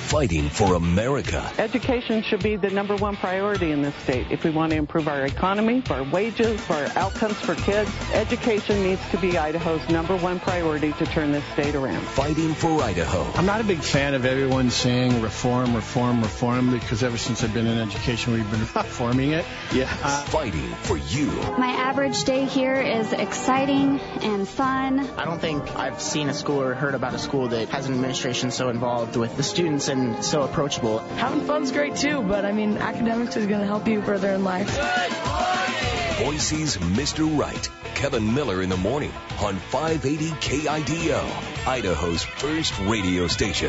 fighting for America. Education should be the number one priority in this state. If we want to improve our economy, for our wages, for our outcomes for kids, education needs to be Idaho's number one priority to turn this state around. Fighting for Idaho. I'm not a big fan of everyone saying reform, because ever since I've been in education, we've been reforming it. Fighting for you. My average day here is exciting and fun. I don't think I've seen a school or heard about a school that has an administration so involved with the students and so approachable. Having fun's great too, but academics is going to help you further in life. Boise's Mr. Right. Kevin Miller in the morning on 580 KIDO, Idaho's first radio station.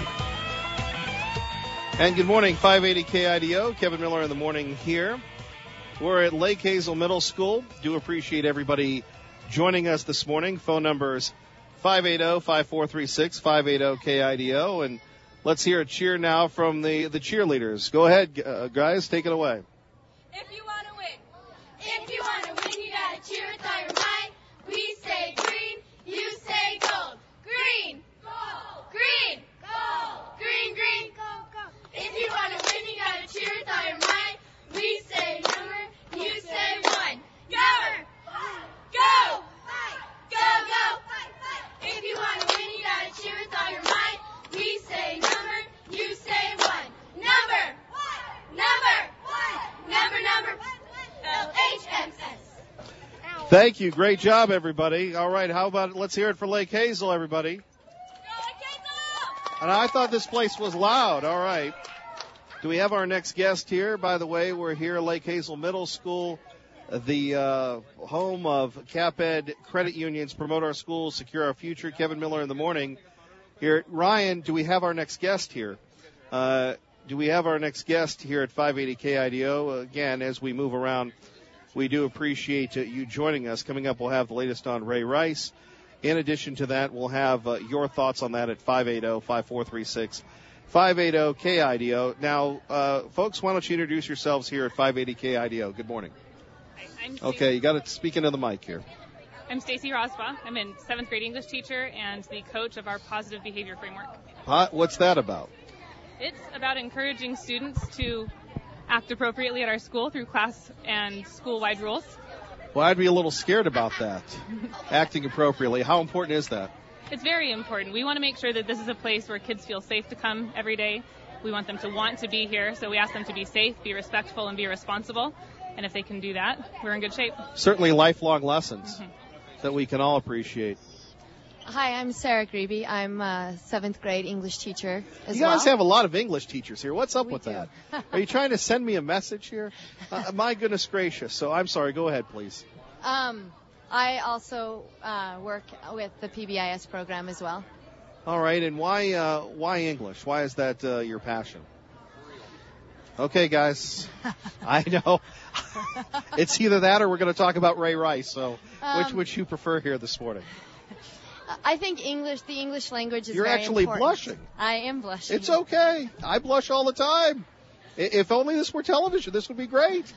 And good morning, 580 KIDO. Kevin Miller in the morning here. We're at Lake Hazel Middle School. Do appreciate everybody joining us this morning. Phone numbers 580-5436, 580-KIDO. And let's hear a cheer now from the cheerleaders. Go ahead, guys, take it away. If you want to win, you got to cheer with all your might. We say green, you say gold. Green, gold, green, gold, green, green, gold, gold. If you want to win, you got to cheer with all your might. We say number, you say one. Number, go, go, go. If you want to win, you got to cheer with all your might. We say number, you say one. Number, number, LHMS. Thank you. Great job, everybody. All right, how about let's hear it for Lake Hazel, everybody. Go Lake Hazel! And I thought this place was loud. All right. Do we have our next guest here? By the way, we're here at Lake Hazel Middle School, the home of CapEd credit unions, promote our schools, secure our future. Kevin Miller in the morning. Here, Ryan, do we have our next guest here? Do we have our next guest here at 580 KIDO? Again, as we move around, we do appreciate you joining us. Coming up, we'll have the latest on Ray Rice. In addition to that, we'll have your thoughts on that at 580-5436, 580 KIDO. Now, folks, why don't you introduce yourselves here at 580 KIDO? Good morning. Okay, you got to speak into the mic here. I'm Stacy Rosbaugh. I'm a 7th grade English teacher and the coach of our positive behavior framework. What's that about? It's about encouraging students to act appropriately at our school through class and school-wide rules. Well, I'd be a little scared about that, acting appropriately. How important is that? It's very important. We want to make sure that this is a place where kids feel safe to come every day. We want them to want to be here, so we ask them to be safe, be respectful, and be responsible. And if they can do that, we're in good shape. Certainly lifelong lessons that we can all appreciate. Hi, I'm Sarah Grebe. I'm a 7th grade English teacher as well. You guys have a lot of English teachers here. What's up with do. that? Are you trying to send me a message here? My goodness gracious. So I'm sorry. Go ahead, please. I also work with the PBIS program as well. All right. And why English? Why is that your passion? Okay, guys. I know. It's either that or we're going to talk about Ray Rice. So which would you prefer here this morning? I think the English language is You're very actually important. blushing. I am blushing. It's okay. I blush all the time. If only this were television, this would be great.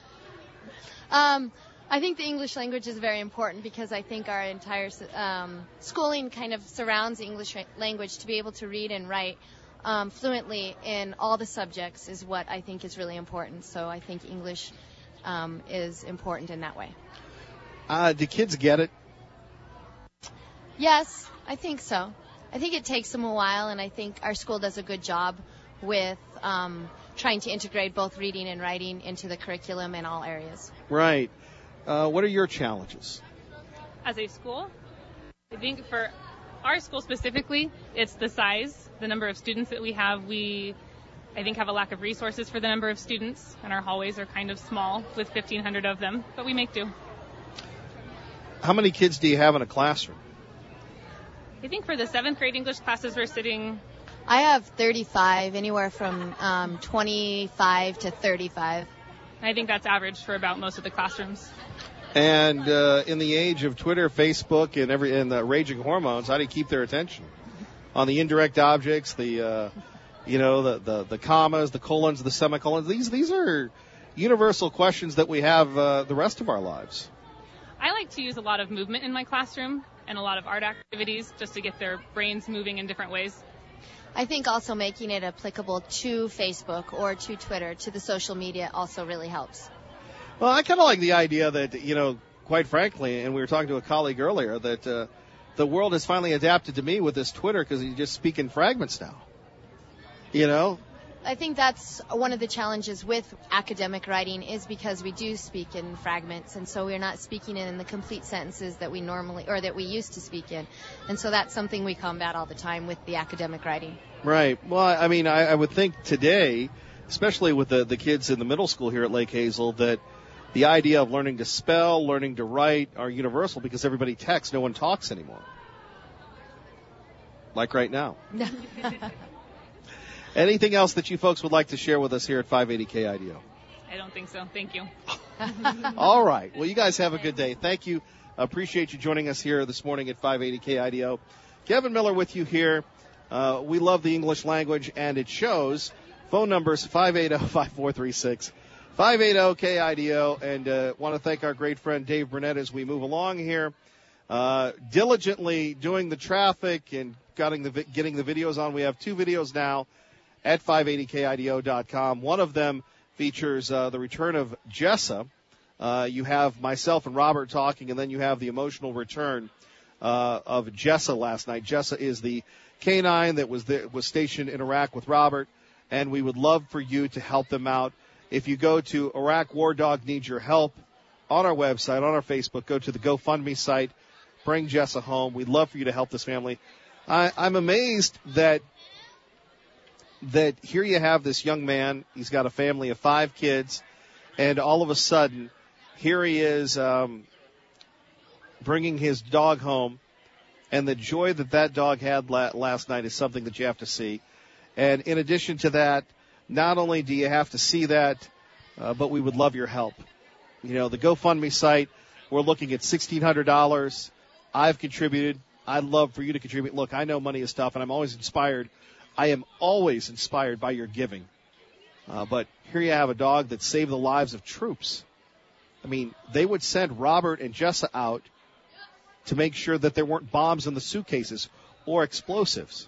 I think the English language is very important because I think our entire schooling kind of surrounds the English language. To be able to read and write fluently in all the subjects is what I think is really important. So I think English is important in that way. Do kids get it? Yes, I think so. I think it takes them a while, and I think our school does a good job with trying to integrate both reading and writing into the curriculum in all areas. Right. What are your challenges? As a school, I think for our school specifically, it's the size, the number of students that we have. We, I think, have a lack of resources for the number of students, and our hallways are kind of small with 1,500 of them, but we make do. How many kids do you have in a classroom? I think for the 7th grade English classes we're sitting... I have 35, anywhere from 25 to 35. I think that's average for about most of the classrooms. And in the age of Twitter, Facebook, and the raging hormones, how do you keep their attention? On the indirect objects, the commas, the colons, the semicolons. These are universal questions that we have the rest of our lives. I like to use a lot of movement in my classroom and a lot of art activities just to get their brains moving in different ways. I think also making it applicable to Facebook or to Twitter, to the social media, also really helps. Well, I kind of like the idea that, you know, quite frankly, and we were talking to a colleague earlier, that the world has finally adapted to me with this Twitter because you just speak in fragments now. You know? I think that's one of the challenges with academic writing is because we do speak in fragments, and so we're not speaking in the complete sentences that we normally, or that we used to speak in. And so that's something we combat all the time with the academic writing. Right. Well, I mean, I would think today, especially with the kids in the middle school here at Lake Hazel, that the idea of learning to spell, learning to write are universal because everybody texts, no one talks anymore. Like right now. Anything else that you folks would like to share with us here at 580 KIDO? I don't think so. Thank you. All right. Well, you guys have a good day. Thank you. Appreciate you joining us here this morning at 580 KIDO. Kevin Miller with you here. We love the English language, and it shows. Phone numbers 580-5436, 580-KIDO, and want to thank our great friend Dave Burnett as we move along here, diligently doing the traffic and getting the videos on. We have 2 videos now at 580KIDO.com. One of them features the return of Jessa. You have myself and Robert talking, and then you have the emotional return of Jessa last night. Jessa is the canine that was stationed in Iraq with Robert, and we would love for you to help them out. If you go to Iraq War Dog Needs Your Help on our website, on our Facebook, go to the GoFundMe site, bring Jessa home. We'd love for you to help this family. I'm amazed that here you have this young man. He's got a family of 5 kids, and all of a sudden, here he is bringing his dog home, and the joy that dog had last night is something that you have to see. And in addition to that, not only do you have to see that, but we would love your help. You know, the GoFundMe site, we're looking at $1,600. I've contributed. I'd love for you to contribute. Look, I know money is tough, and I'm always inspired. I am always inspired by your giving. But here you have a dog that saved the lives of troops. I mean, they would send Robert and Jessa out to make sure that there weren't bombs in the suitcases or explosives.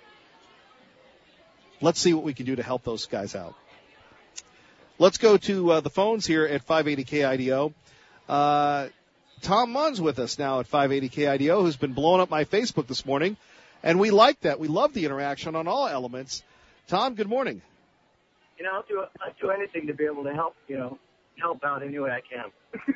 Let's see what we can do to help those guys out. Let's go to the phones here at 580 KIDO. Tom Munn's with us now at 580 KIDO, who's been blowing up my Facebook this morning. And we like that. We love the interaction on all elements. Tom, good morning. You know, I'll do anything to be able to help out any way I can.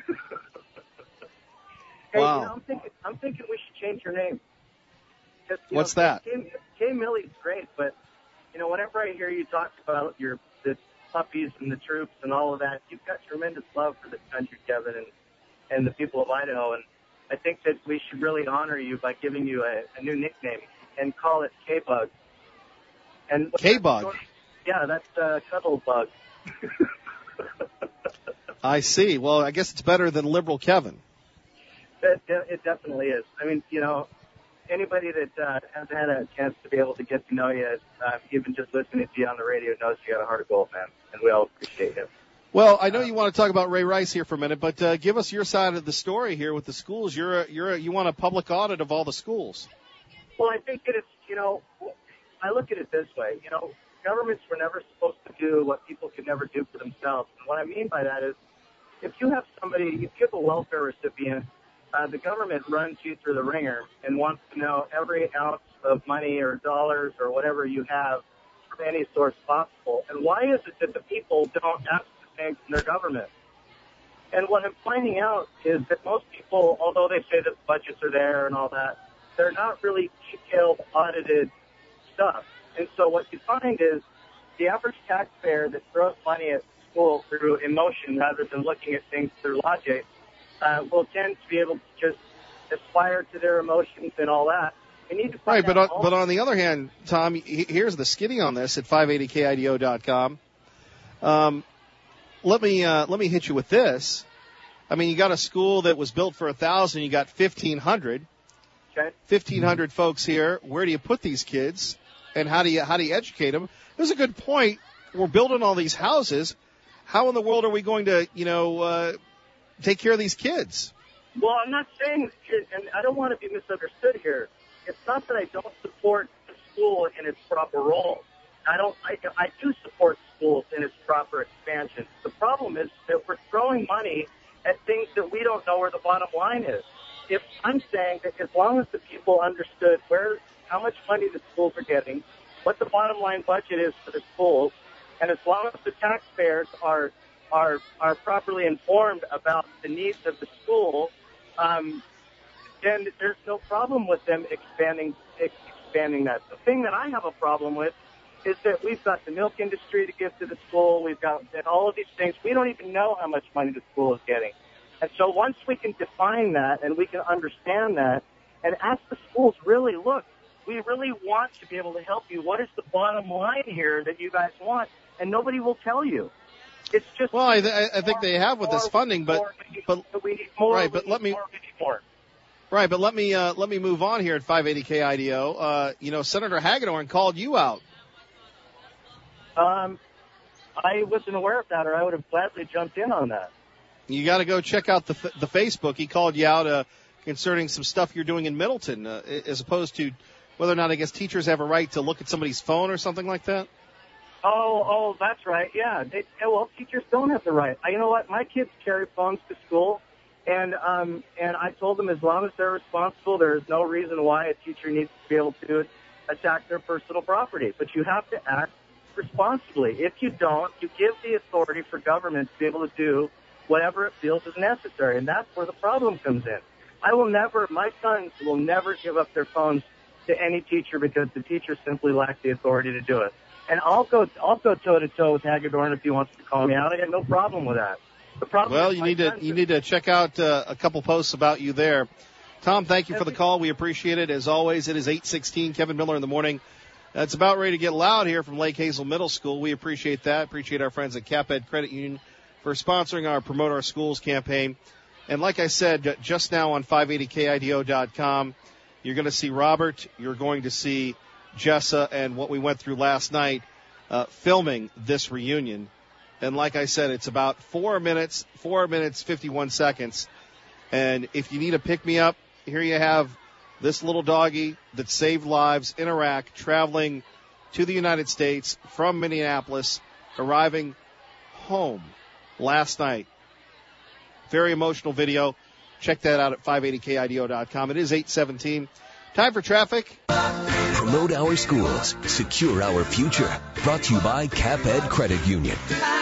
Hey, wow. You know, I'm thinking we should change your name. What's that? Kay Millie's great, but, you know, whenever I hear you talk about the puppies and the troops and all of that, you've got tremendous love for this country, Kevin, and the people of Idaho. And I think that we should really honor you by giving you a new nickname and call it K-Bug. K-Bug? Yeah, that's Cuddle Bug. I see. Well, I guess it's better than Liberal Kevin. It definitely is. I mean, you know, anybody that has had a chance to be able to get to know you, even just listening to you on the radio, knows you got a heart of gold, man, and we all appreciate it. Well, I know you want to talk about Ray Rice here for a minute, but give us your side of the story here with the schools. You want a public audit of all the schools. Well, I think that it's, you know, I look at it this way. You know, governments were never supposed to do what people could never do for themselves. And what I mean by that is, if you have a welfare recipient, the government runs you through the ringer and wants to know every ounce of money or dollars or whatever you have from any source possible. And why is it that the people don't ask the same from their government? And what I'm finding out is that most people, although they say that the budgets are there and all that, they're not really detailed, audited stuff. And so what you find is the average taxpayer that throws money at school through emotion rather than looking at things through logic will tend to be able to just aspire to their emotions and all that. We need to find right, but on the other hand, Tom, here's the skinny on this at 580KIDO.com. Let me hit you with this. I mean, you got a school that was built for 1,000. You got 1,500. Okay. 1,500 folks here. Where do you put these kids, and how do you educate them? There's a good point. We're building all these houses. How in the world are we going to, take care of these kids? Well, I'm not saying, and I don't want to be misunderstood here. It's not that I don't support the school in its proper role. I do support schools in its proper expansion. The problem is that we're throwing money at things that we don't know where the bottom line is. If I'm saying that as long as the people understood how much money the schools are getting, what the bottom line budget is for the schools, and as long as the taxpayers are properly informed about the needs of the school, then there's no problem with them expanding that. The thing that I have a problem with is that we've got the milk industry to give to the school. We've got all of these things. We don't even know how much money the school is getting. And so once we can define that and we can understand that and ask the schools, really, look, we really want to be able to help you. What is the bottom line here that you guys want? And nobody will tell you. It's just I think they have with this funding, but we need more. Right, but let me move on here at 580 KIDO. Senator Hagedorn called you out. I wasn't aware of that, or I would have gladly jumped in on that. You got to go check out the Facebook. He called you out concerning some stuff you're doing in Middleton, as opposed to whether or not I guess teachers have a right to look at somebody's phone or something like that. Oh, that's right. Yeah. Teachers don't have the right. You know what? My kids carry phones to school, and I told them as long as they're responsible, there is no reason why a teacher needs to be able to attack their personal property. But you have to act responsibly. If you don't, you give the authority for government to be able to do whatever it feels is necessary, and that's where the problem comes in. My sons will never give up their phones to any teacher because the teacher simply lacks the authority to do it. And I'll go toe-to-toe with Hagedorn if he wants to call me out. I got no problem with that. The problem well, you need to check out a couple posts about you there. Tom, thank you for the call. We appreciate it. As always, it is 8:16. Kevin Miller in the morning. It's about ready to get loud here from Lake Hazel Middle School. We appreciate that. Appreciate our friends at CapEd Credit Union for sponsoring our Promote Our Schools campaign. And like I said, just now on 580KIDO.com, you're going to see Robert, you're going to see Jessa, and what we went through last night filming this reunion. And like I said, it's about 4 minutes, 51 seconds. And if you need a pick-me-up, here you have this little doggy that saved lives in Iraq, traveling to the United States from Minneapolis, arriving home last night. Very emotional video. Check that out at 580KIDO.com. It is 8:17. Time for traffic. Promote our schools. Secure our future. Brought to you by CapEd Credit Union.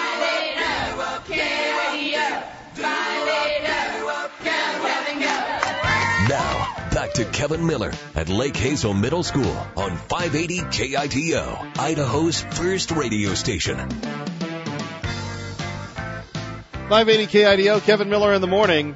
Now, back to Kevin Miller at Lake Hazel Middle School on 580 KIDO, Idaho's first radio station. 580 KIDO, Kevin Miller in the morning.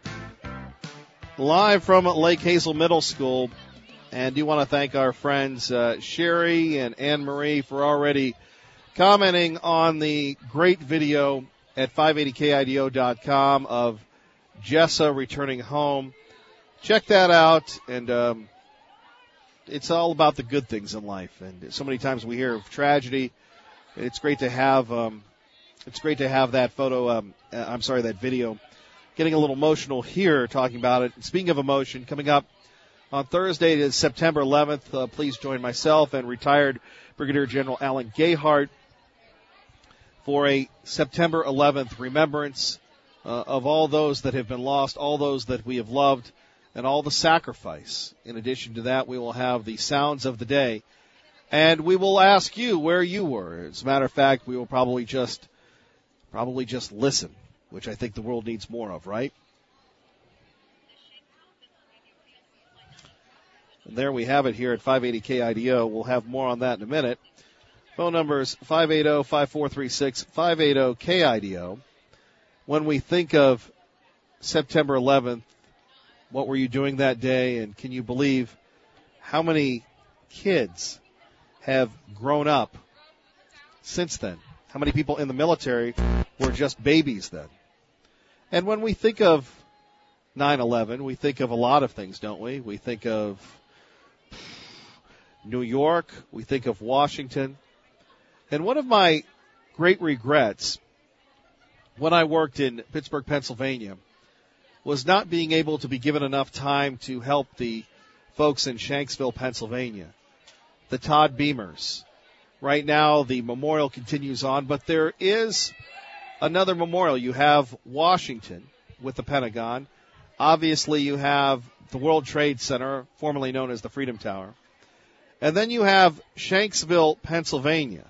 Live from Lake Hazel Middle School. And do want to thank our friends Sherry and Anne-Marie for already commenting on the great video at 580KIDO.com of Jessa returning home. Check that out, and it's all about the good things in life. And so many times we hear of tragedy. It's great to have that photo. That video. Getting a little emotional here talking about it. Speaking of emotion, coming up on Thursday, it is September 11th. Please join myself and retired Brigadier General Alan Gayhart for a September 11th remembrance of all those that have been lost, all those that we have loved, and all the sacrifice. In addition to that, we will have the sounds of the day, and we will ask you where you were. As a matter of fact, we will probably just listen, which I think the world needs more of, right? And there we have it here at 580 KIDO. We'll have more on that in a minute. Phone numbers 580-5436, 580 KIDO. When we think of September 11th, what were you doing that day? And can you believe how many kids have grown up since then? How many people in the military were just babies then? And when we think of 9/11, we think of a lot of things, don't we? We think of New York. We think of Washington. And one of my great regrets when I worked in Pittsburgh, Pennsylvania, was not being able to be given enough time to help the folks in Shanksville, Pennsylvania. the Todd Beamers. Right now, the memorial continues on, but there is another memorial. You have Washington with the Pentagon. Obviously, you have the World Trade Center, formerly known as the Freedom Tower. And then you have Shanksville, Pennsylvania.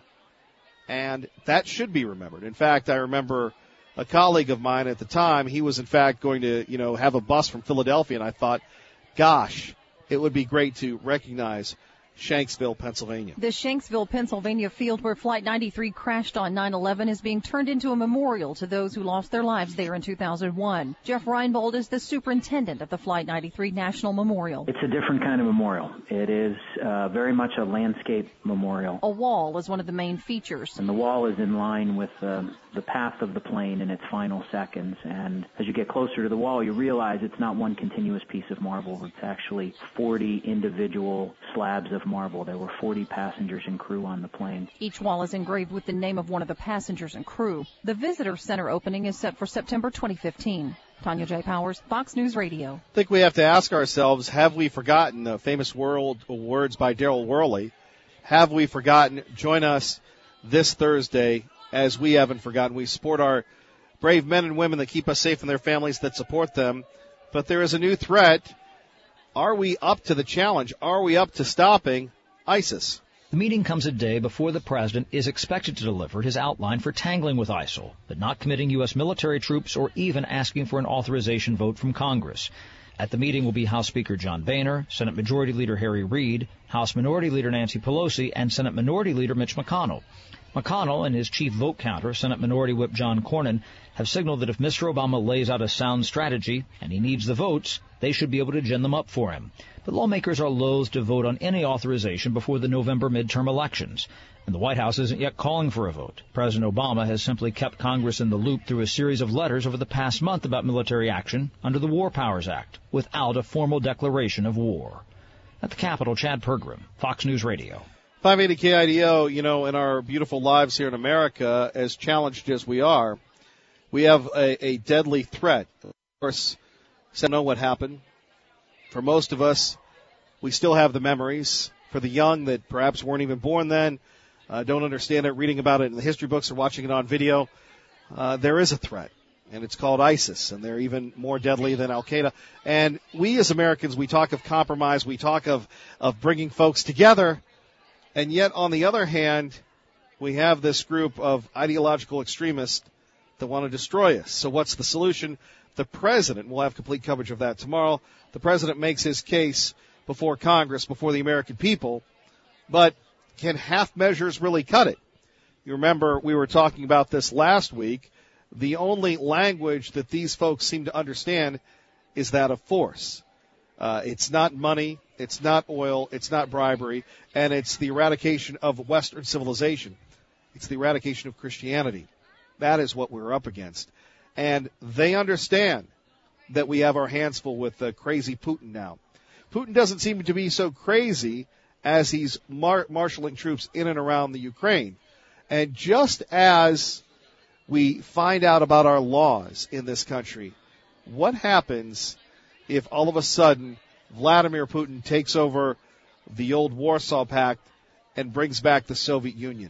And that should be remembered. In fact, I remember a colleague of mine at the time, he was in fact going to, have a bus from Philadelphia, and I thought, gosh, it would be great to recognize Shanksville, Pennsylvania. The Shanksville, Pennsylvania field where Flight 93 crashed on 9/11 is being turned into a memorial to those who lost their lives there in 2001. Jeff Reinbold is the superintendent of the Flight 93 National Memorial. It's a different kind of memorial. It is very much a landscape memorial. A wall is one of the main features. And the wall is in line with the path of the plane in its final seconds. And as you get closer to the wall, you realize it's not one continuous piece of marble. It's actually 40 individual slabs of marble. There were 40 passengers and crew on the plane. Each wall is engraved with the name of one of the passengers and crew. The visitor center opening is set for September 2015. Tanya J. Powers, Fox News Radio. I think we have to ask ourselves, have we forgotten the famous words by Darryl Worley? Have we forgotten? Join us this Thursday as we haven't forgotten. We support our brave men and women that keep us safe and their families that support them. But there is a new threat. Are we up to the challenge? Are we up to stopping ISIS? The meeting comes a day before the president is expected to deliver his outline for tangling with ISIL, but not committing U.S. military troops or even asking for an authorization vote from Congress. At the meeting will be House Speaker John Boehner, Senate Majority Leader Harry Reid, House Minority Leader Nancy Pelosi, and Senate Minority Leader Mitch McConnell. McConnell and his chief vote counter, Senate Minority Whip John Cornyn, have signaled that if Mr. Obama lays out a sound strategy and he needs the votes, they should be able to gin them up for him. But lawmakers are loath to vote on any authorization before the November midterm elections, and the White House isn't yet calling for a vote. President Obama has simply kept Congress in the loop through a series of letters over the past month about military action under the War Powers Act, without a formal declaration of war. At the Capitol, Chad Pergram, Fox News Radio. 580 KIDO, in our beautiful lives here in America, as challenged as we are, we have a deadly threat. Of course, I don't know what happened. For most of us, we still have the memories. For the young that perhaps weren't even born then, don't understand it, reading about it in the history books or watching it on video, there is a threat, and it's called ISIS, and they're even more deadly than Al-Qaeda. And we as Americans, we talk of compromise, we talk of bringing folks together, and yet on the other hand, we have this group of ideological extremists that want to destroy us. So what's the solution? The president, we'll have complete coverage of that tomorrow, the president makes his case before Congress, before the American people, but can half measures really cut it? You remember we were talking about this last week. The only language that these folks seem to understand is that of force. It's not money, it's not oil, it's not bribery, and it's the eradication of Western civilization. It's the eradication of Christianity. That is what we're up against. And they understand that we have our hands full with crazy Putin now. Putin doesn't seem to be so crazy as he's marshaling troops in and around the Ukraine. And just as we find out about our laws in this country, what happens if all of a sudden Vladimir Putin takes over the old Warsaw Pact and brings back the Soviet Union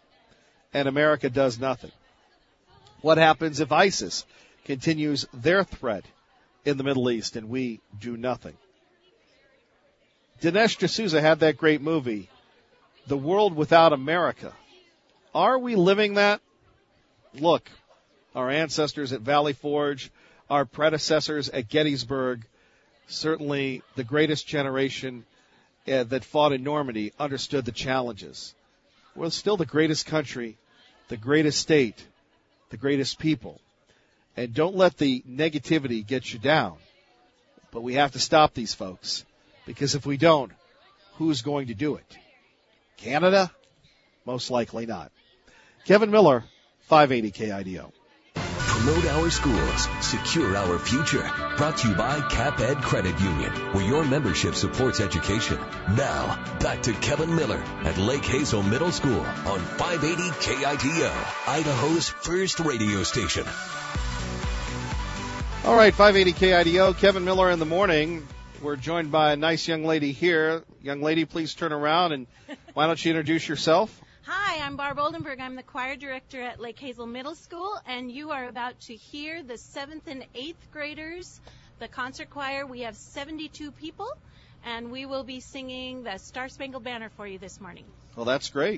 and America does nothing? What happens if ISIS continues their threat in the Middle East and we do nothing? Dinesh D'Souza had that great movie, The World Without America. Are we living that? Look, our ancestors at Valley Forge, our predecessors at Gettysburg, certainly the greatest generation that fought in Normandy understood the challenges. We're still the greatest country, the greatest state, the greatest people. And don't let the negativity get you down. But we have to stop these folks. Because if we don't, who's going to do it? Canada? Most likely not. Kevin Miller, 580 KIDO. Promote our schools, secure our future. Brought to you by CapEd Credit Union, where your membership supports education. Now, back to Kevin Miller at Lake Hazel Middle School on 580 KIDO, Idaho's first radio station. All right, 580 KIDO, Kevin Miller in the morning. We're joined by a nice young lady here. Young lady, please turn around, and why don't you introduce yourself? Hi, I'm Barb Oldenburg. I'm the choir director at Lake Hazel Middle School, and you are about to hear the 7th and 8th graders, the concert choir. We have 72 people, and we will be singing the Star Spangled Banner for you this morning. Well, that's great.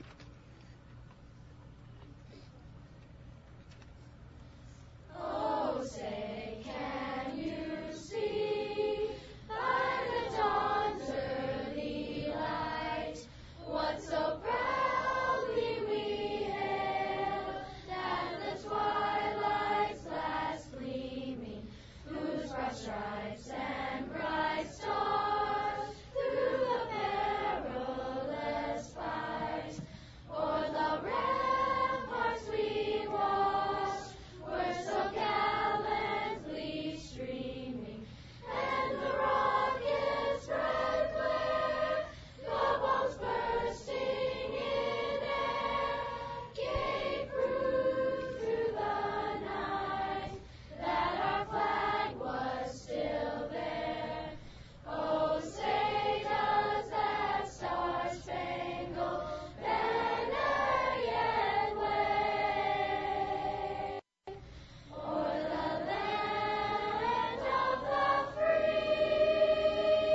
Oh, say, can you see by the dawn's early light what so proudly we hail, that the twilight's last gleaming, whose broad stripes and bright stars through the perilous fight o'er the ramparts we watched were so gallantly streaming, and the rocket's bright glare, the bombs bursting in air, gave proof through the night that our flag was still there. Oh, say does that star-spangled banner yet wave o'er the land of the free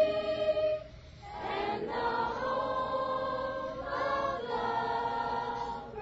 and the home of the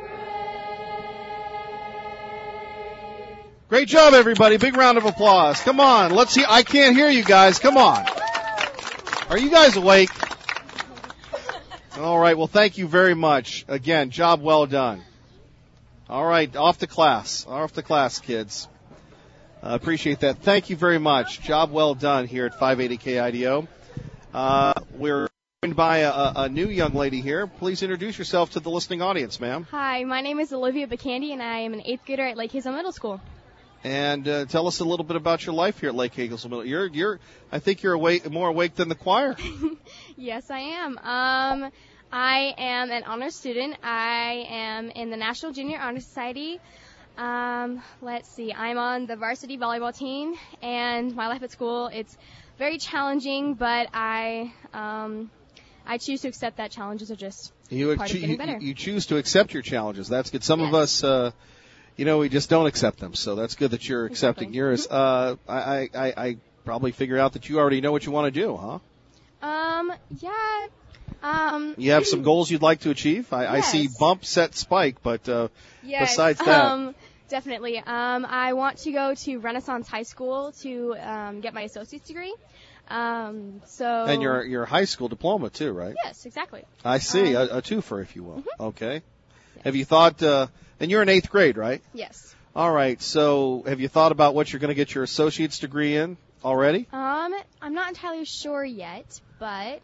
brave? Great job, everybody. Big round of applause. Come on. Let's see. I can't hear you guys. Come on. Are you guys awake? All right. Well, thank you very much. Again, job well done. All right. Off to class. Off to class, kids. Appreciate that. Thank you very much. Job well done here at 580 KIDO. We're joined by a new young lady here. Please introduce yourself to the listening audience, ma'am. Hi, my name is Olivia Bacandy, and I am an 8th grader at Lake Hazel Middle School. And tell us a little bit about your life here at Lake Hazel Middle. I think you're more awake than the choir. Yes, I am. I am an honors student. I am in the National Junior Honor Society. Let's see. I'm on the varsity volleyball team, and my life at school, it's very challenging, but I choose to accept that challenges are just part of getting better. You choose to accept your challenges. That's good. Some of us, we just don't accept them. So that's good that you're accepting yours. I probably figure out that you already know what you want to do, huh? Yeah. You have some goals you'd like to achieve? I see bump, set, spike, but yes, besides that. Definitely. I want to go to Renaissance High School to get my associate's degree. And your high school diploma too, right? Yes, exactly. I see, a twofer, if you will. Mm-hmm. Okay. Yes. Have you thought? And you're in 8th grade, right? Yes. All right. So, have you thought about what you're going to get your associate's degree in already? I'm not entirely sure yet, but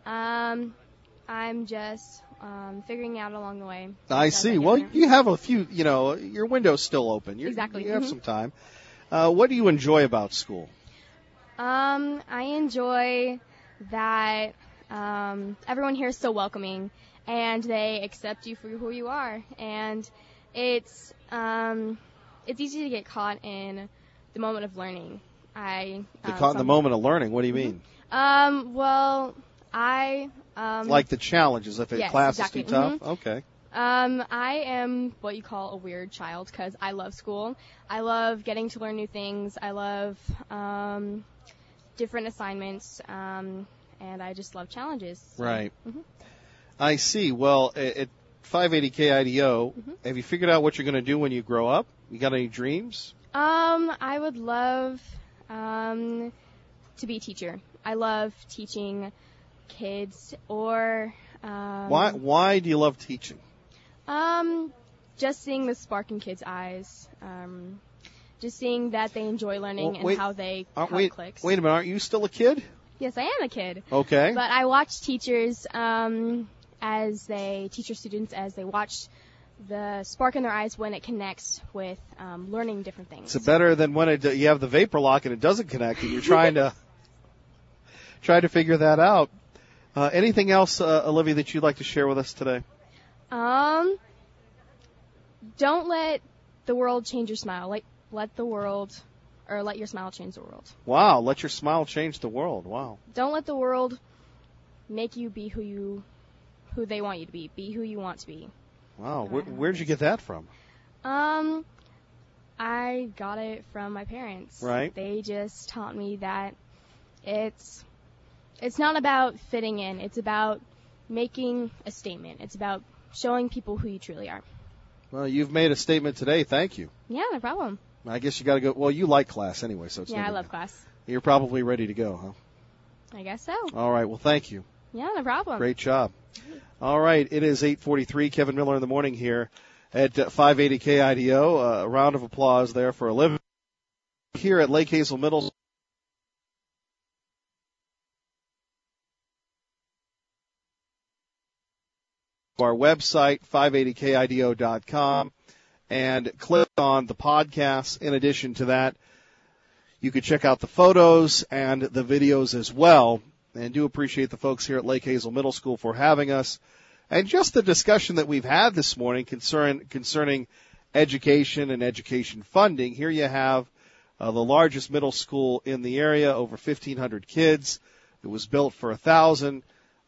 I'm just figuring out along the way. I see. Well, you have a few. Your window's still open. Exactly. You have some time. What do you enjoy about school? I enjoy that everyone here is so welcoming, and they accept you for who you are. And it's easy to get caught in the moment of learning. Caught in the moment of learning. What do you mean? Well, like the challenges if class is too tough. Mm-hmm. Okay. I am what you call a weird child because I love school. I love getting to learn new things. I love different assignments, and I just love challenges. So. Right. Mm-hmm. I see. Well, at 580 KIDO, have you figured out what you're going to do when you grow up? You got any dreams? I would love to be a teacher. I love teaching kids or Why do you love teaching? Just seeing the spark in kids' eyes. Just seeing that they enjoy learning and how it clicks. Wait a minute, aren't you still a kid? Yes, I am a kid. Okay. But I watch teachers teach students as they watch the spark in their eyes when it connects with learning different things. It's better than when you have the vapor lock and it doesn't connect and you're trying to figure that out. Anything else, Olivia, that you'd like to share with us today? Don't let the world change your smile. Let the world or let your smile change the world. Wow, let your smile change the world. Wow. Don't let the world make you be who they want you to be. Be who you want to be. Wow, where'd you get that from? I got it from my parents. Right. They just taught me that it's not about fitting in. It's about making a statement. It's about showing people who you truly are. Well, you've made a statement today. Thank you. Yeah, no problem. I guess you got to go. Well, you like class anyway, so it's I love class. You're probably ready to go, huh? I guess so. All right. Well, thank you. Yeah, no problem. Great job. All right. It is 8:43. Kevin Miller in the morning here at 580 KIDO. A round of applause there for Olivia here at Lake Hazel Middle. Our website, 580kido.com, and click on the podcast. In addition to that, you could check out the photos and the videos as well. And do appreciate the folks here at Lake Hazel Middle School for having us. And just the discussion that we've had this morning concerning education and education funding. Here you have the largest middle school in the area, over 1,500 kids. It was built for 1,000.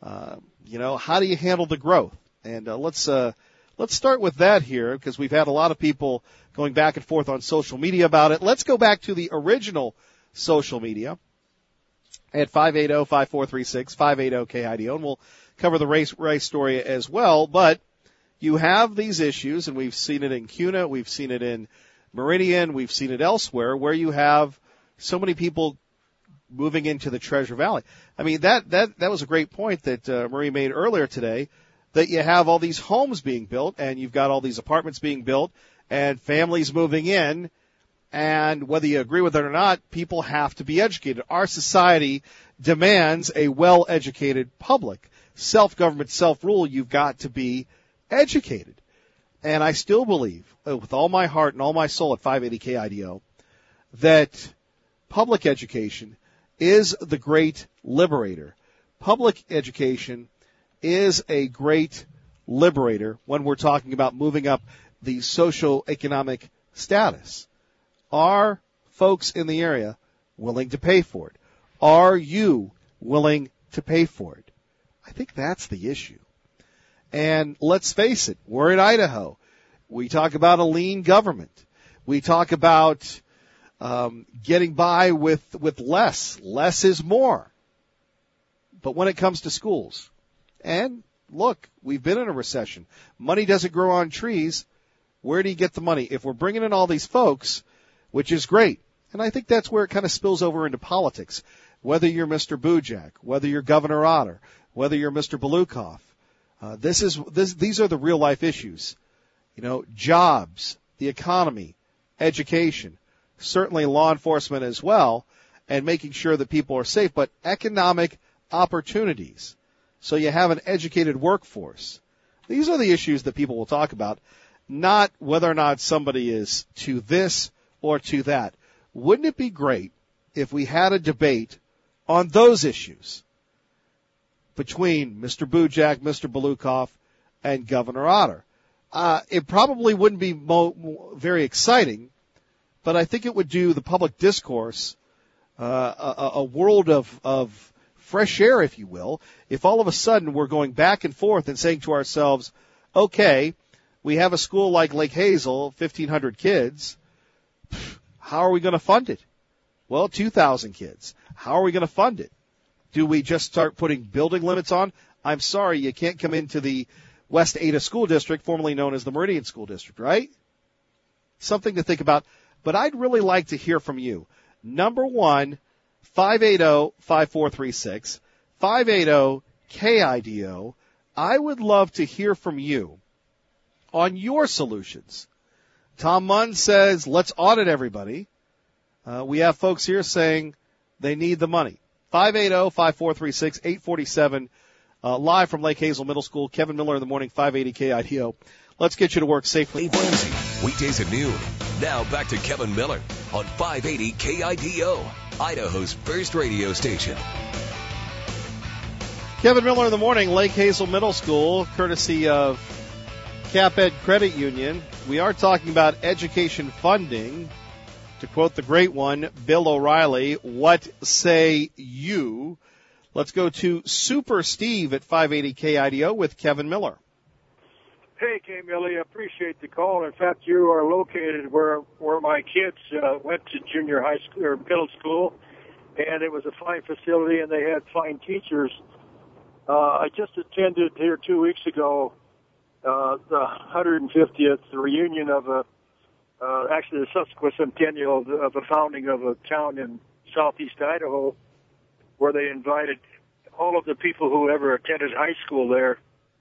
How do you handle the growth? And let's start with that here, because we've had a lot of people going back and forth on social media about it. Let's go back to the original social media at 580-5436, 580-KIDO, and we'll cover the race story as well. But you have these issues, and we've seen it in CUNA, we've seen it in Meridian, we've seen it elsewhere, where you have so many people moving into the Treasure Valley. I mean, that was a great point that Marie made earlier today, that you have all these homes being built, and you've got all these apartments being built, and families moving in, and whether you agree with it or not, people have to be educated. Our society demands a well-educated public. Self-government, self-rule, you've got to be educated. And I still believe, with all my heart and all my soul at 580 KIDO, that public education is the great liberator. Public education is a great liberator when we're talking about moving up the socioeconomic status. Are folks in the area willing to pay for it? Are you willing to pay for it? I think that's the issue. And let's face it, we're in Idaho. We talk about a lean government. We talk about getting by with less. Less is more. But when it comes to schools, and look, we've been in a recession. Money doesn't grow on trees. Where do you get the money? If we're bringing in all these folks, which is great, and I think that's where it kind of spills over into politics, whether you're Mr. Bujak, whether you're Governor Otter, whether you're Mr. Belukoff, these are the real life issues. Jobs, the economy, education, certainly law enforcement as well, and making sure that people are safe, but economic opportunities. So you have an educated workforce. These are the issues that people will talk about, not whether or not somebody is to this or to that. Wouldn't it be great if we had a debate on those issues between Mr. Bujak, Mr. Belukoff, and Governor Otter? It probably wouldn't be very exciting, but I think it would do the public discourse a world of fresh air, if you will, if all of a sudden we're going back and forth and saying to ourselves, okay, we have a school like Lake Hazel, 1,500 kids. How are we going to fund it? Well, 2,000 kids. How are we going to fund it? Do we just start putting building limits on? I'm sorry, you can't come into the West Ada School District, formerly known as the Meridian School District, right? Something to think about. But I'd really like to hear from you. Number one, 580-5436, 580-KIDO. I would love to hear from you on your solutions. Tom Munn says, let's audit everybody. We have folks here saying they need the money. 580-5436, 847, live from Lake Hazel Middle School. Kevin Miller in the morning, 580 KIDO. Let's get you to work safely. Weekdays at noon. Now back to Kevin Miller on 580 KIDO, Idaho's first radio station. Kevin Miller in the morning, Lake Hazel Middle School, courtesy of CapEd Credit Union. We are talking about education funding. To quote the great one, Bill O'Reilly, what say you? Let's go to Super Steve at 580 KIDO with Kevin Miller. Hey, K. Millie, I appreciate the call. In fact, you are located where my kids went to junior high school or middle school, and it was a fine facility, and they had fine teachers. I just attended here 2 weeks ago the 150th reunion of actually the subsequent centennial of the founding of a town in southeast Idaho, where they invited all of the people who ever attended high school there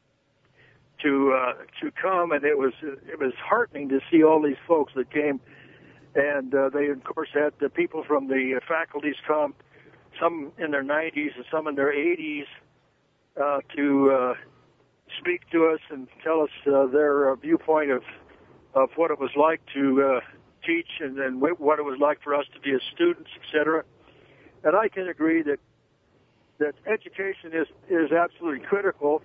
to come, and it was heartening to see all these folks that came, and they of course had the people from the faculties come, some in their 90s and some in their 80s, to speak to us and tell us their viewpoint of what it was like to teach and then what it was like for us to be as students, etc. And I can agree that education is absolutely critical.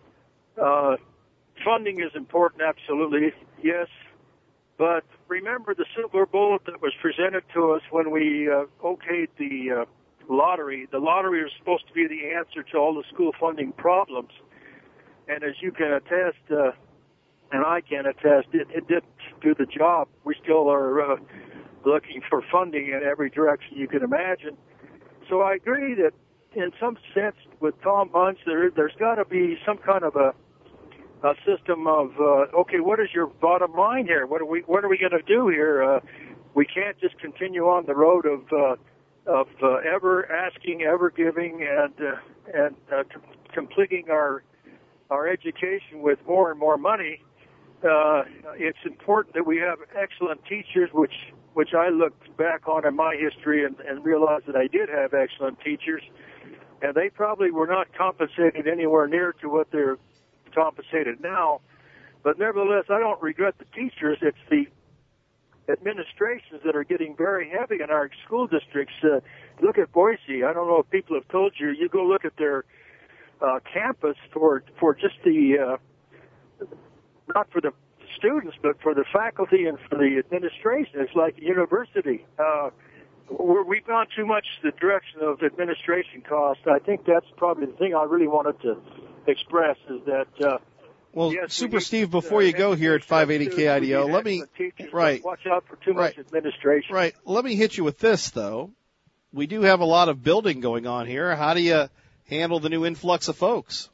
Funding is important, absolutely, yes. But remember the silver bullet that was presented to us when we okayed the lottery. The lottery was supposed to be the answer to all the school funding problems. And as you can attest, and I can attest, it didn't do the job. We still are looking for funding in every direction you can imagine. So I agree that in some sense with Tom Munz, there's got to be some kind of a system of okay, what is your bottom line here? What are we going to do here? We can't just continue on the road of ever asking, ever giving, and completing our education with more and more money. It's important that we have excellent teachers, which I looked back on in my history and realized that I did have excellent teachers, and they probably were not compensated anywhere near to what they're compensated now. But nevertheless, I don't regret the teachers. It's the administrations that are getting very heavy in our school districts. Look at Boise. I don't know if people have told you. You go look at their campus for just the not for the students, but for the faculty and for the administration. It's like a university. We've gone too much the direction of administration costs. I think that's probably the thing I really wanted to express is that. Well, yes, Super Steve, before you go here at 580 KIDO, let me watch out for too much administration. Right. Let me hit you with this though. We do have a lot of building going on here. How do you handle the new influx of folks?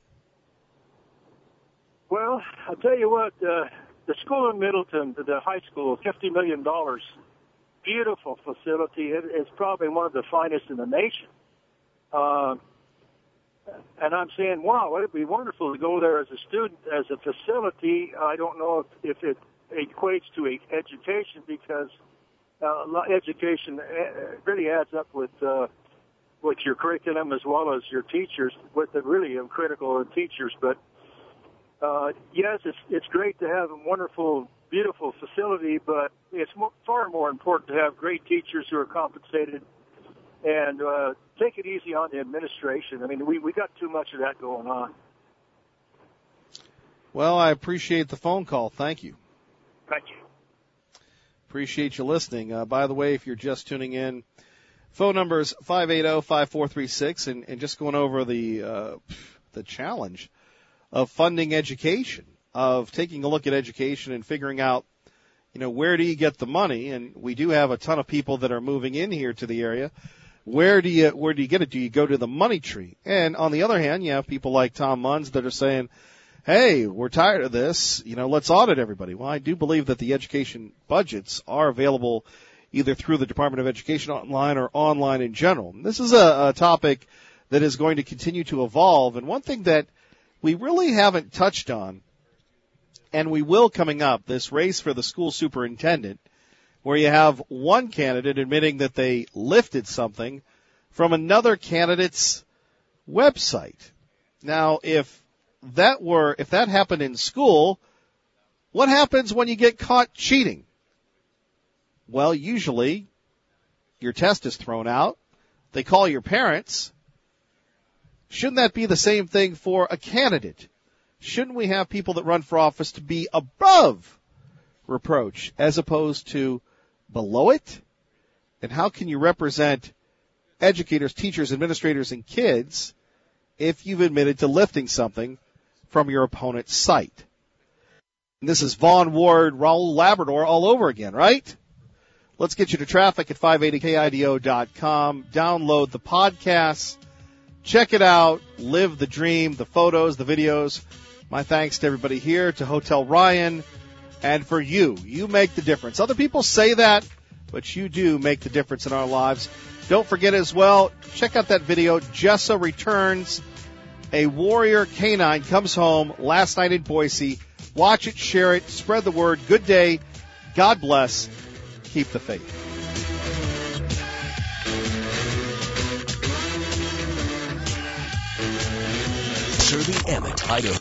Well, I'll tell you what. The school in Middleton, the high school, $50 million. Beautiful facility. It's probably one of the finest in the nation. And I'm saying, wow, it'd be wonderful to go there as a student, as a facility. I don't know if it equates to education because education really adds up with your curriculum as well as your teachers, with the really critical teachers. But yes, it's great to have a wonderful, beautiful facility, but it's far more important to have great teachers who are compensated and take it easy on the administration. I mean, we got too much of that going on. Well, I appreciate the phone call. Thank you. Thank you. Appreciate you listening. By the way, if you're just tuning in, phone number is 580-5436, and just going over the challenge of funding education, of taking a look at education and figuring out, where do you get the money? And we do have a ton of people that are moving in here to the area. Where do you get it? Do you go to the money tree? And on the other hand, you have people like Tom Munz that are saying, hey, we're tired of this. Let's audit everybody. Well, I do believe that the education budgets are available either through the Department of Education online or online in general. This is a topic that is going to continue to evolve. And one thing that we really haven't touched on, and we will coming up, this race for the school superintendent, where you have one candidate admitting that they lifted something from another candidate's website. Now, if that happened in school, what happens when you get caught cheating? Well, usually your test is thrown out. They call your parents. Shouldn't that be the same thing for a candidate? Shouldn't we have people that run for office to be above reproach as opposed to below it? And how can you represent educators, teachers, administrators, and kids if you've admitted to lifting something from your opponent's site? And this is Vaughn Ward, Raul Labrador all over again, right? Let's get you to traffic at 580kido.com. Download the podcast. Check it out. Live the dream, the photos, the videos. My thanks to everybody here, to Hotel Ryan, and for you. You make the difference. Other people say that, but you do make the difference in our lives. Don't forget as well, check out that video. Jessa returns. A warrior canine comes home last night in Boise. Watch it, share it, spread the word. Good day. God bless. Keep the faith. Serby Emmett, Idaho.